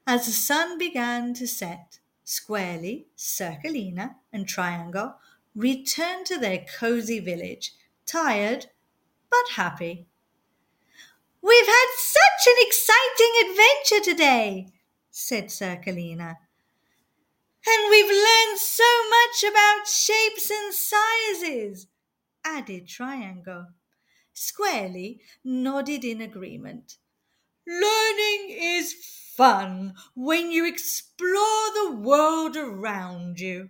As the sun began to set, Squarely, Circlina, and Triangle returned to their cozy village, tired but happy. "We've had such an exciting adventure today," said Circlina. "And we've learned so much about shapes and sizes," added Triangle. Squarely nodded in agreement. "Learning is fun when you explore the world around you,"